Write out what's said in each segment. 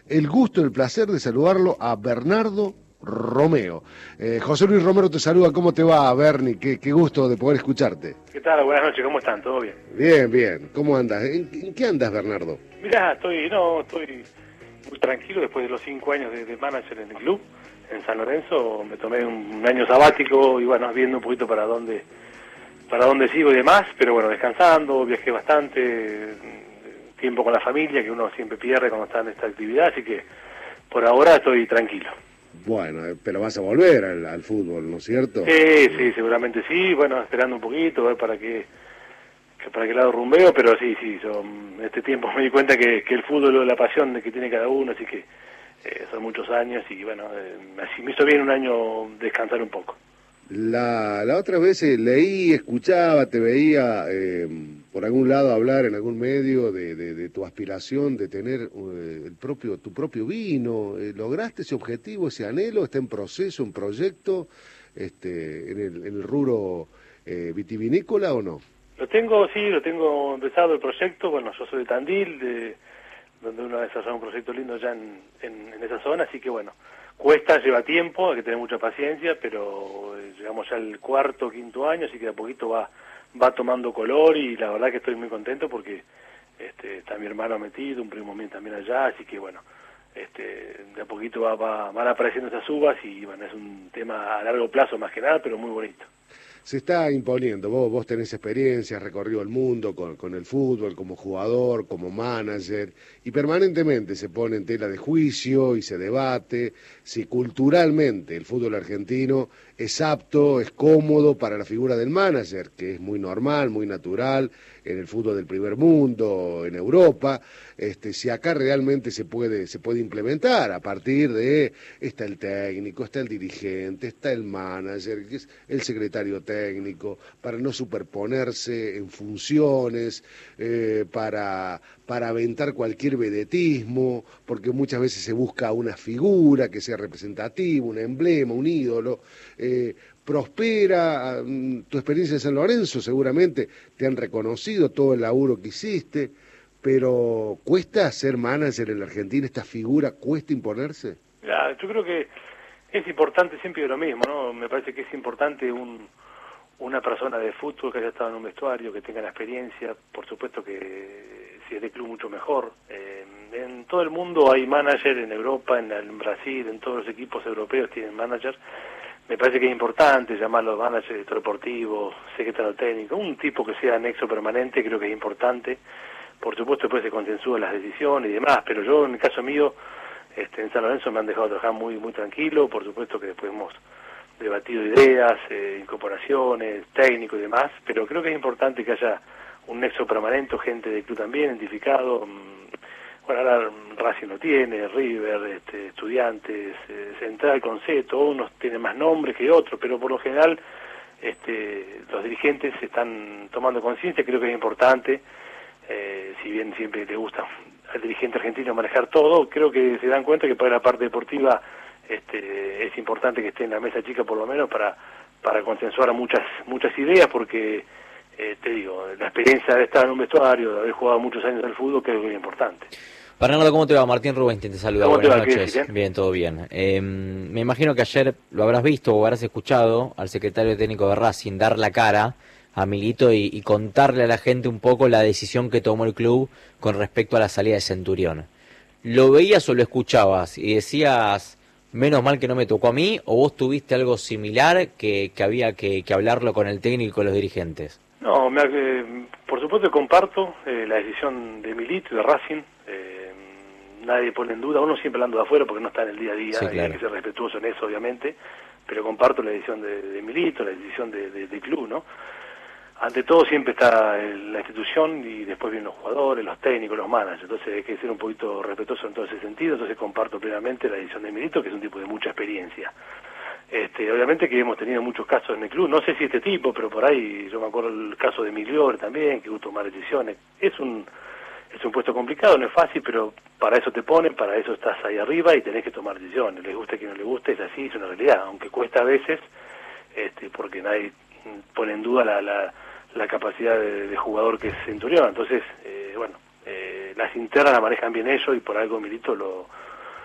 el gusto, el placer de saludarlo a Bernardo Romeo. José Luis Romero te saluda, ¿cómo te va, Bernie? Qué gusto de poder escucharte. ¿Qué tal? Buenas noches, ¿cómo están? ¿Todo bien? Bien, bien. ¿Cómo andas? ¿En qué andas, Bernardo? Mirá, estoy muy tranquilo después de los 5 años de manager en el club, en San Lorenzo. Me tomé un año sabático y bueno, viendo un poquito para dónde sigo y demás, pero bueno, descansando, viajé bastante, tiempo con la familia, que uno siempre pierde cuando está en esta actividad, así que por ahora estoy tranquilo. Bueno, pero vas a volver al fútbol, ¿no es cierto? Sí, seguramente sí, bueno, esperando un poquito, a ver para qué lado rumbeo, pero sí, este tiempo me di cuenta que el fútbol es la pasión que tiene cada uno, así que son muchos años y bueno, así me hizo bien un año descansar un poco. La otra vez leí, escuchaba, te veía por algún lado hablar en algún medio de tu aspiración de tener tu propio vino. ¿Lograste ese objetivo, ese anhelo? ¿Está en proceso, en proyecto, en el rubro vitivinícola o no? Lo tengo empezado el proyecto. Bueno, yo soy de Tandil, donde uno desarrolla un proyecto lindo ya en esa zona, así que bueno, cuesta, lleva tiempo, hay que tener mucha paciencia, pero llegamos ya al cuarto, quinto año, así que de a poquito va tomando color y la verdad que estoy muy contento porque está mi hermano metido, un primo mío también allá, así que bueno, de a poquito van apareciendo esas uvas y bueno, es un tema a largo plazo más que nada, pero muy bonito. Se está imponiendo, vos tenés experiencia, has recorrido el mundo con el fútbol, como jugador, como manager, y permanentemente se pone en tela de juicio y se debate si culturalmente el fútbol argentino es apto, es cómodo para la figura del manager, que es muy normal, muy natural en el fútbol del primer mundo, en Europa, si acá realmente se puede implementar a partir de, está el técnico, está el dirigente, está el manager, que es el secretario técnico, para no superponerse en funciones, para aventar cualquier vedetismo, porque muchas veces se busca una figura que sea representativa, un emblema, un ídolo. Prospera, tu experiencia en San Lorenzo seguramente te han reconocido todo el laburo que hiciste, pero ¿cuesta ser manager en la Argentina? ¿Esta figura cuesta imponerse? Ya, yo creo que es importante, siempre lo mismo, ¿no? Me parece que es importante una persona de fútbol que haya estado en un vestuario, que tenga la experiencia, por supuesto que si es de club mucho mejor. En todo el mundo hay manager, en Europa, en Brasil, en todos los equipos europeos tienen managers. Me parece que es importante llamarlo manager, director deportivo, secretario técnico, un tipo que sea nexo permanente, creo que es importante. Por supuesto después se consensúan las decisiones y demás, pero yo en el caso mío, en San Lorenzo me han dejado trabajar muy tranquilo, por supuesto que después hemos debatido ideas, incorporaciones, técnicos y demás, pero creo que es importante que haya un nexo permanente, gente del club también identificado. Bueno, ahora Racing lo tiene, River, Estudiantes, Central, Conceto, unos tienen más nombres que otros, pero por lo general los dirigentes están tomando conciencia, creo que es importante, si bien siempre le gusta al dirigente argentino manejar todo, creo que se dan cuenta que para la parte deportiva es importante que esté en la mesa chica por lo menos para consensuar muchas ideas, porque te digo, la experiencia de estar en un vestuario, de haber jugado muchos años en el fútbol, creo que es importante. Bernardo, ¿cómo te va? Martín Rubinstein te saluda, ¿Cómo te buenas va? noches. Bien, todo bien. Me imagino que ayer lo habrás visto o habrás escuchado al secretario técnico de Racing dar la cara a Milito y contarle a la gente un poco la decisión que tomó el club con respecto a la salida de Centurión. ¿Lo veías o lo escuchabas y decías, menos mal que no me tocó a mí, o vos tuviste algo similar que había que hablarlo con el técnico y con los dirigentes? No, por supuesto comparto la decisión de Milito y de Racing. Nadie pone en duda, uno siempre hablando de afuera porque no está en el día a día, sí, claro. Hay que ser respetuoso en eso obviamente, pero comparto la decisión de Milito, la decisión del club, ¿no? Ante todo siempre está la institución y después vienen los jugadores, los técnicos, los managers, entonces hay que ser un poquito respetuoso en todo ese sentido, entonces comparto plenamente la decisión de Milito, que es un tipo de mucha experiencia. Obviamente que hemos tenido muchos casos en el club, no sé si este tipo, pero por ahí yo me acuerdo el caso de Migliore también, que hubo que tomar decisiones. Es un puesto complicado, no es fácil, pero para eso te ponen, para eso estás ahí arriba y tenés que tomar decisiones. Les guste que no les guste, es así, es una realidad, aunque cuesta a veces, porque nadie pone en duda la capacidad de jugador que es Centurión. Entonces, las internas la manejan bien ellos y por algo Milito lo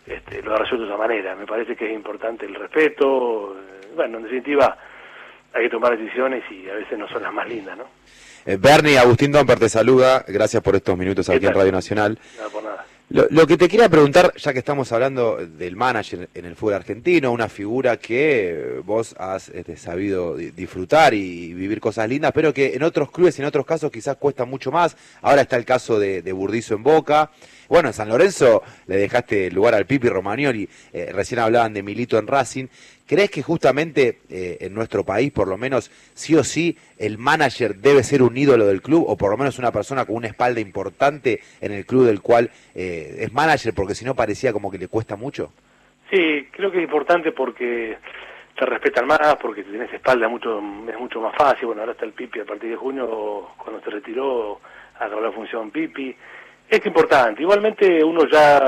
lo ha resuelto de esa manera. Me parece que es importante el respeto, bueno, en definitiva hay que tomar decisiones y a veces no son las más lindas, ¿no? Bernie, Agustín Domper te saluda, gracias por estos minutos aquí en Radio Nacional. Nada por nada. Lo que te quería preguntar, ya que estamos hablando del manager en el fútbol argentino, una figura que vos has sabido disfrutar y vivir cosas lindas, pero que en otros clubes y en otros casos quizás cuesta mucho más. Ahora está el caso de Burdizo en Boca. Bueno, en San Lorenzo le dejaste lugar al Pipi Romagnoli, recién hablaban de Milito en Racing. ¿Crees que justamente en nuestro país, por lo menos, sí o sí, el manager debe ser un ídolo del club, o por lo menos una persona con una espalda importante en el club del cual es manager, porque si no parecía como que le cuesta mucho? Sí, creo que es importante porque te respetan más, porque si tenés espalda es mucho más fácil. Bueno, ahora está el Pipi a partir de junio, cuando se retiró, acabó la función Pipi. Es importante. Igualmente yo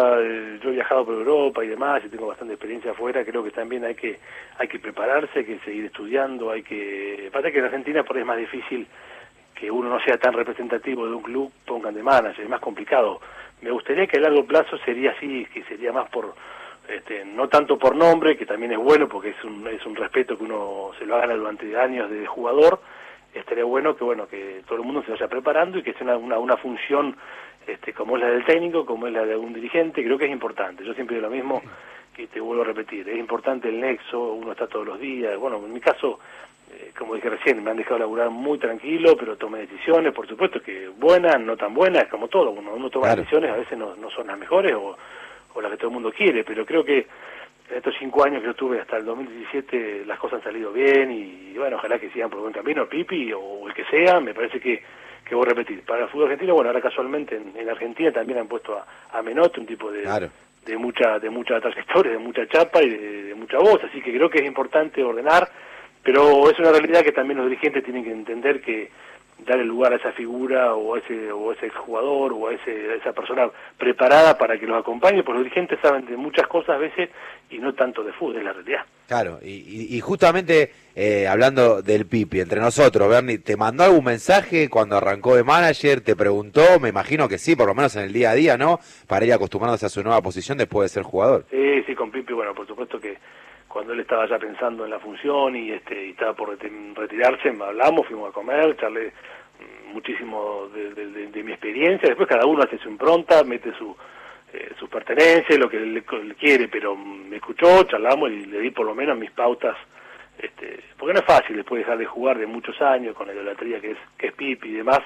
he viajado por Europa y demás, y tengo bastante experiencia afuera. Creo que también hay que prepararse, hay que seguir estudiando, pasa que en Argentina por ahí es más difícil que uno no sea tan representativo de un club, pongan de manager, es más complicado. Me gustaría que a largo plazo sería así, que sería más por, no tanto por nombre, que también es bueno porque es un respeto que uno se lo haga durante años de jugador. Estaría bueno que todo el mundo se vaya preparando y que sea una función como es la del técnico, como es la de un dirigente. Creo que es importante. Yo siempre digo lo mismo y te vuelvo a repetir, es importante el nexo, uno está todos los días. Bueno, en mi caso, como dije recién, me han dejado laburar muy tranquilo, pero tomé decisiones, por supuesto que buenas, no tan buenas, como todo, uno toma decisiones, a veces no son las mejores o las que todo el mundo quiere, pero creo que en estos 5 años que yo estuve hasta el 2017 las cosas han salido bien y bueno, ojalá que sigan por buen camino, Pipi o el que sea. Me parece que voy a repetir, para el fútbol argentino, bueno, ahora casualmente en Argentina también han puesto a Menotti, un tipo de mucha trayectoria, de mucha chapa y de mucha voz, así que creo que es importante ordenar, pero es una realidad que también los dirigentes tienen que entender que darle lugar a esa figura o a ese exjugador o a esa persona preparada para que los acompañe, porque los dirigentes saben de muchas cosas a veces y no tanto de fútbol, es la realidad. Claro, y justamente hablando del Pipi, entre nosotros, Bernie, ¿te mandó algún mensaje cuando arrancó de manager? ¿Te preguntó? Me imagino que sí, por lo menos en el día a día, ¿no? Para ir acostumbrándose a su nueva posición después de ser jugador. Sí, con Pipi, bueno, por supuesto que cuando él estaba ya pensando en la función y y estaba por retirarse, hablamos, fuimos a comer, charlé muchísimo de mi experiencia. Después cada uno hace su impronta, mete sus pertenencias, lo que él quiere, pero me escuchó, charlamos y le di por lo menos mis pautas, porque no es fácil después de dejar de jugar de muchos años con la idolatría que es Pipi y demás,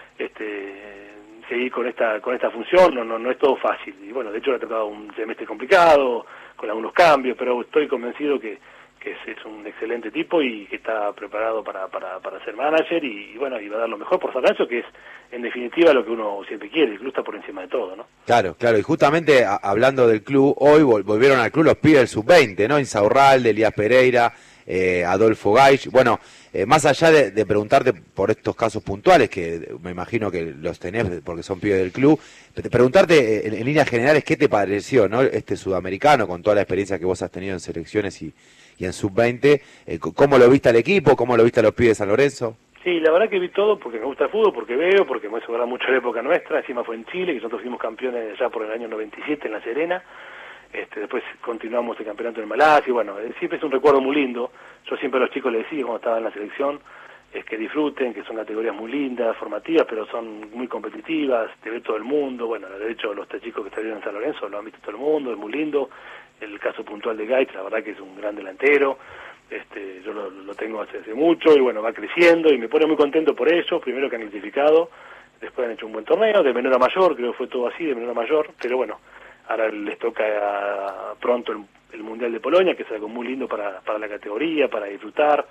seguir con esta función no es todo fácil. Y bueno, de hecho le ha tocado un semestre complicado, con algunos cambios, pero estoy convencido que es un excelente tipo y que está preparado para ser manager y bueno, y va a dar lo mejor por San Lorenzo, que es en definitiva lo que uno siempre quiere. El club está por encima de todo, ¿no? Claro, y justamente hablando del club, hoy volvieron al club los pibes del sub-20, ¿no? Insaurralde, Elías Pereira, Adolfo Gaich. Bueno, más allá de preguntarte por estos casos puntuales, que me imagino que los tenés porque son pibes del club, preguntarte en líneas generales qué te pareció, ¿no? Este sudamericano, con toda la experiencia que vos has tenido en selecciones y en sub-20, ¿cómo lo viste al equipo? ¿Cómo lo viste a los pibes de San Lorenzo? Sí, la verdad que vi todo porque me gusta el fútbol, porque veo, porque me hizo mucho la época nuestra. Encima fue en Chile, que nosotros fuimos campeones ya por el año 97 en La Serena. Después continuamos el campeonato en Malasia y bueno, siempre es un recuerdo muy lindo. Yo siempre a los chicos les decía cuando estaba en la selección, es que disfruten, que son categorías muy lindas, formativas, pero son muy competitivas, te ve todo el mundo. Bueno, de hecho los 3 chicos que estuvieron en San Lorenzo lo han visto todo el mundo, es muy lindo. El caso puntual de Gaich, la verdad que es un gran delantero. Yo lo tengo hace mucho y bueno, va creciendo y me pone muy contento por eso. Primero que han clasificado, después han hecho un buen torneo, de menor a mayor, creo que fue todo así, de menor a mayor, pero bueno, ahora les toca pronto el Mundial de Polonia, que es algo muy lindo para la categoría, para disfrutar,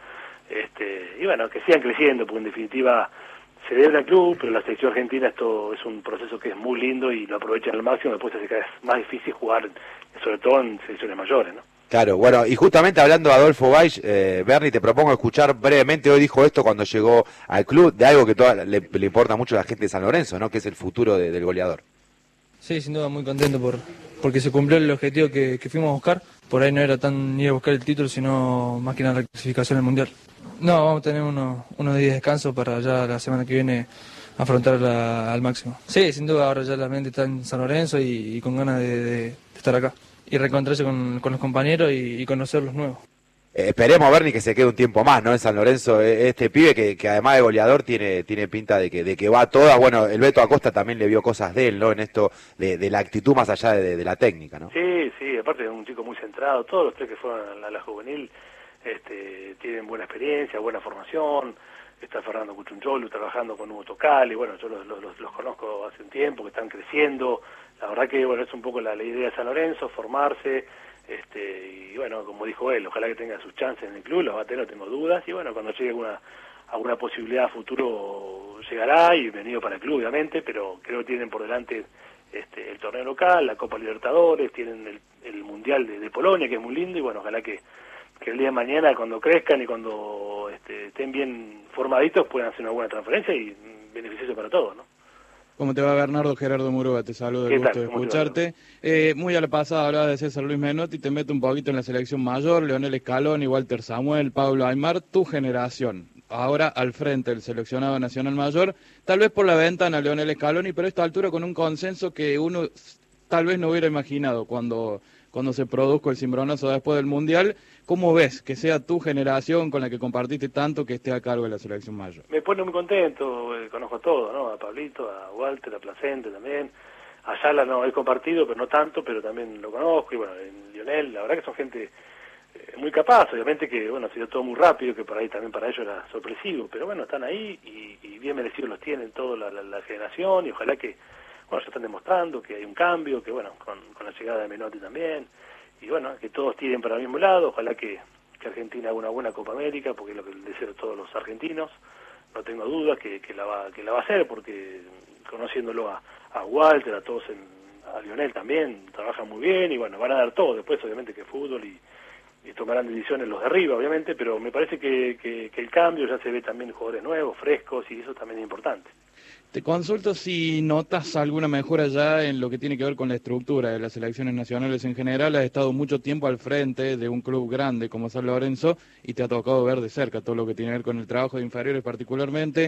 y bueno, que sigan creciendo, porque en definitiva se debe al club, pero la selección argentina esto es un proceso que es muy lindo y lo aprovechan al máximo. Después se hace cada vez más difícil jugar, sobre todo en selecciones mayores, ¿no? Claro, bueno, y justamente hablando de Adolfo Gaich, Bernie, te propongo escuchar brevemente, hoy dijo esto cuando llegó al club, de algo que le importa mucho a la gente de San Lorenzo, ¿no? Que es el futuro del goleador. Sí, sin duda muy contento porque se cumplió el objetivo que fuimos a buscar. Por ahí no era tan ir a buscar el título, sino más que nada la clasificación al Mundial. No, vamos a tener unos días de descanso para ya la semana que viene afrontarla al máximo. Sí, sin duda, ahora ya la mente está en San Lorenzo y con ganas de estar acá. y reencontrarse con los compañeros y conocer los nuevos. Esperemos, Berni, que se quede un tiempo más, ¿no? En San Lorenzo, este pibe que además de goleador tiene pinta de que va a todas. Bueno, el Beto Acosta también le vio cosas de él, ¿no? En esto de la actitud más allá de la técnica, ¿no? Sí, aparte es un chico muy centrado. Todos los tres que fueron a la juvenil tienen buena experiencia, buena formación. Está Fernando Cuchuncholu trabajando con Hugo Tocali. Bueno, yo los conozco hace un tiempo, que están creciendo. La verdad que, bueno, es un poco la idea de San Lorenzo, formarse. Y bueno, como dijo él, ojalá que tenga sus chances en el club, los va a tener, no tengo dudas, y bueno, cuando llegue alguna posibilidad a futuro llegará, y venido para el club obviamente, pero creo que tienen por delante el torneo local, la Copa Libertadores, tienen el Mundial de Polonia, que es muy lindo, y bueno, ojalá que el día de mañana, cuando crezcan y cuando estén bien formaditos, puedan hacer una buena transferencia y beneficioso para todos, ¿no? ¿Cómo te va, Bernardo? Gerardo Murúa, te saludo, el gusto de escucharte. Muy a la pasada hablaba de César Luis Menotti, te meto un poquito en la selección mayor, Leonel Scaloni, Walter Samuel, Pablo Aimar, tu generación, ahora al frente del seleccionado nacional mayor, tal vez por la ventana Leonel Scaloni, pero a esta altura con un consenso que uno tal vez no hubiera imaginado cuando se produjo el cimbronazo después del Mundial. ¿Cómo ves que sea tu generación con la que compartiste tanto que esté a cargo de la selección mayor? Me pone muy contento, conozco a todos, ¿no? A Pablito, a Walter, a Placente también. A Yala no he compartido, pero no tanto, pero también lo conozco. Y bueno, en Lionel, la verdad que son gente muy capaz. Obviamente que, bueno, ha sido todo muy rápido, que por ahí también para ellos era sorpresivo. Pero bueno, están ahí y bien merecidos los tienen toda la generación. Y ojalá que, bueno, ya están demostrando que hay un cambio, que bueno, con la llegada de Menotti también. Y bueno, que todos tiren para el mismo lado, ojalá que Argentina haga una buena Copa América, porque es lo que deseo a todos los argentinos, no tengo dudas que la va a hacer, porque conociéndolo a Walter, a todos, a Lionel también, trabajan muy bien, y bueno, van a dar todo, después obviamente que fútbol, y tomarán decisiones los de arriba, obviamente, pero me parece que el cambio ya se ve también jugadores nuevos, frescos, y eso también es importante. Te consulto si notas alguna mejora ya en lo que tiene que ver con la estructura de las selecciones nacionales en general. Has estado mucho tiempo al frente de un club grande como San Lorenzo y te ha tocado ver de cerca todo lo que tiene que ver con el trabajo de inferiores particularmente.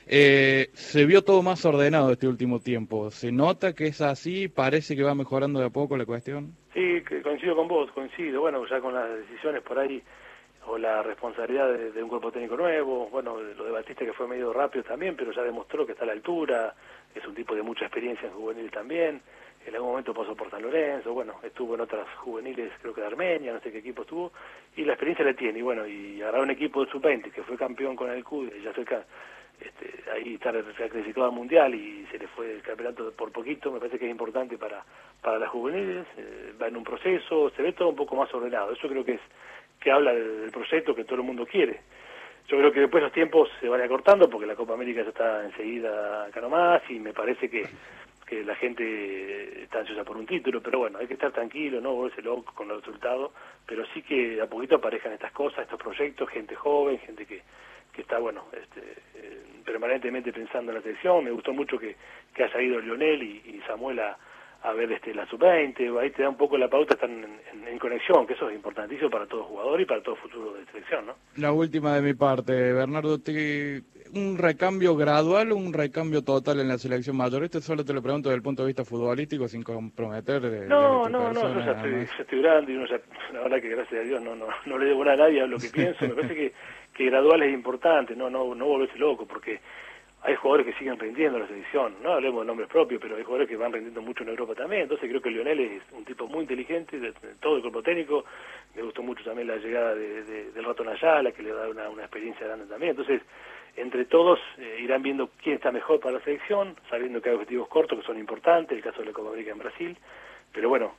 Se vio todo más ordenado este último tiempo. ¿Se nota que es así? ¿Parece que va mejorando de a poco la cuestión? Sí, coincido con vos, Bueno, ya con las decisiones por ahí, o la responsabilidad de un cuerpo técnico nuevo, bueno, lo de Batista que fue medio rápido también, pero ya demostró que está a la altura, es un tipo de mucha experiencia en juvenil también, en algún momento pasó por San Lorenzo, bueno, estuvo en otras juveniles, creo que de Armenia, no sé qué equipo estuvo, y la experiencia la tiene, y bueno, y agarrar un equipo de sub-20 que fue campeón con el CUD, y ya cerca, ahí está clasificado al Mundial y se le fue el campeonato por poquito, me parece que es importante para las juveniles, va en un proceso, se ve todo un poco más ordenado, eso creo que habla del proyecto que todo el mundo quiere. Yo creo que después los tiempos se van acortando porque la Copa América ya está enseguida acá nomás y me parece que la gente está ansiosa por un título, pero bueno, hay que estar tranquilo, no volverse loco con los resultados, pero sí que a poquito aparezcan estas cosas, estos proyectos, gente joven, gente que está, bueno, permanentemente pensando en la selección. Me gustó mucho que haya ido Lionel y Samuel a ver la sub-20, ahí te da un poco la pauta, están en conexión, que eso es importantísimo para todo jugador y para todo futuro de selección, ¿no? La última de mi parte, Bernardo, ¿un recambio gradual o un recambio total en la selección mayor? Esto solo te lo pregunto desde el punto de vista futbolístico, sin comprometer No, yo ya estoy grande y uno ya, la verdad que gracias a Dios no le debo nada a nadie a lo que pienso, me parece que gradual es importante, no volverse loco, porque hay jugadores que siguen rindiendo en la selección, no hablemos de nombres propios, pero hay jugadores que van rindiendo mucho en Europa también, entonces creo que Lionel es un tipo muy inteligente, de todo el cuerpo técnico, me gustó mucho también la llegada del Ratón Ayala, que le da una experiencia grande también, entonces entre todos irán viendo quién está mejor para la selección, sabiendo que hay objetivos cortos que son importantes, el caso de la Copa América en Brasil, pero bueno,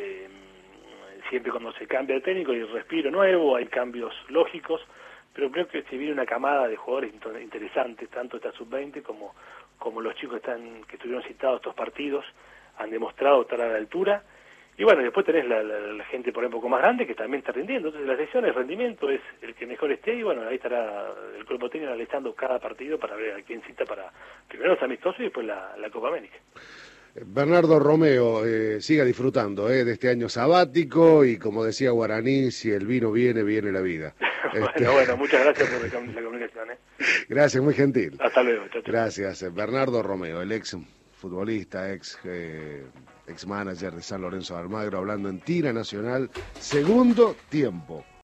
siempre cuando se cambia el técnico hay respiro nuevo, hay cambios lógicos, pero creo que se viene una camada de jugadores interesantes, tanto esta sub-20 como los chicos que estuvieron citados estos partidos, han demostrado estar a la altura, y bueno, después tenés la gente por ahí un poco más grande que también está rindiendo, entonces la selección, el rendimiento es el que mejor esté, y bueno, ahí estará el cuerpo técnico analizando cada partido para ver a quién cita para primero los amistosos y después la Copa América. Bernardo Romeo, siga disfrutando de este año sabático y como decía Guaraní, si el vino viene, viene la vida. Bueno, muchas gracias por la comunicación. Gracias, muy gentil. Hasta luego. Chau. Gracias, Bernardo Romeo, el ex futbolista, ex ex manager de San Lorenzo de Almagro, hablando en Tira Nacional, segundo tiempo.